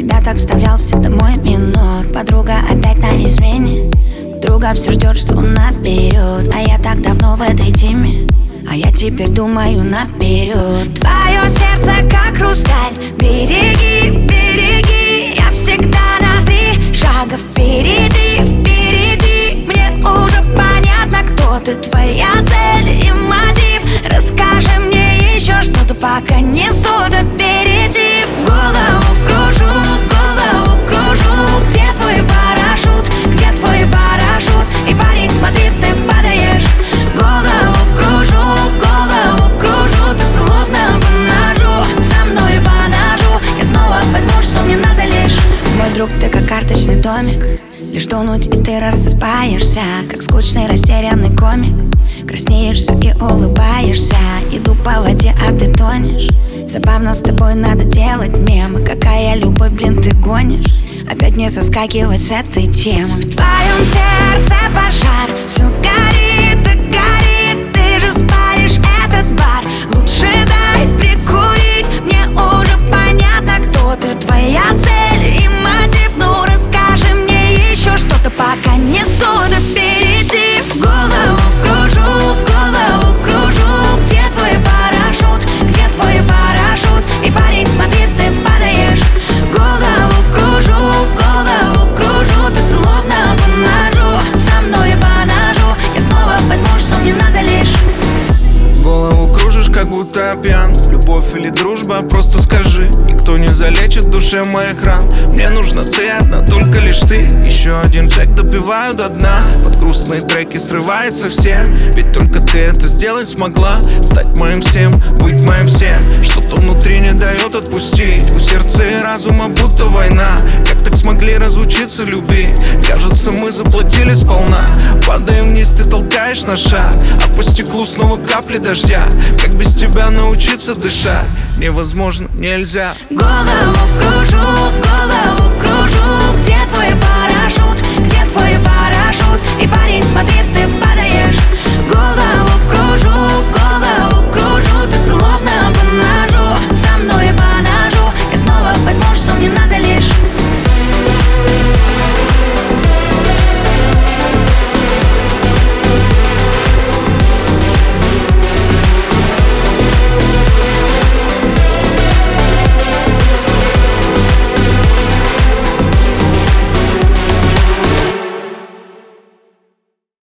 тебя так вставлял всегда мой минор. Подруга опять на измене. Подруга все ждет, что он наберет. А я так давно в этой теме, а я теперь думаю наперед. Твое сердце как хрусталь, береги, береги. Я всегда на 3 шага впереди, впереди. Мне уже понятно, кто ты, твоя цель и мотив. Расскажи мне еще что-то, пока несу допереди. Голову кружу, где твой парашют, где твой парашют? И парень, смотри, ты падаешь. Голову кружу, ты словно по ножу. Со мной по ножу, я снова возьму, что мне надо лишь. Мой друг, ты как карточный домик, лишь тонуть и ты рассыпаешься, как скучный растерянный комик. Краснеешь все и улыбаешься. Иду по воде, а ты тонешь. Забавно, с тобой надо делать мемы. Какая любовь, блин, ты гонишь. Опять мне соскакивать с этой темы. В твоем сердце пожар, все горит и горит. Ты же спалишь этот бар. Лучше дай прикурить. Мне уже понятно, кто ты, твоя цель и мотив. Ну расскажи мне еще что-то, пока несу допереди. Голову кружу, где твой парашют, где твой парашют? И парень, смотри, ты падаешь. Голову кружу, ты словно по ножу. Со мной по ножу, я снова возьму, что мне надо лишь. Голову кружишь, как будто пьян. Любовь или дружба, просто скажи. Никто не залечит в душе моих ран. Мне нужна ты одна, только лишь ты. Еще один джек допиваю до дна. Под грустные треки срывается все. Ведь только ты это сделать смогла. Стать моим всем, быть моим всем. Что-то внутри не дает отпустить. У сердца и разума будто война. Как так смогли разучиться любить? Кажется, мы заплатили сполна. Падаем вниз, ты толкаешь на шаг. А по стеклу снова капли дождя. Как без тебя научиться дышать? Невозможно, нельзя. Голову кружу,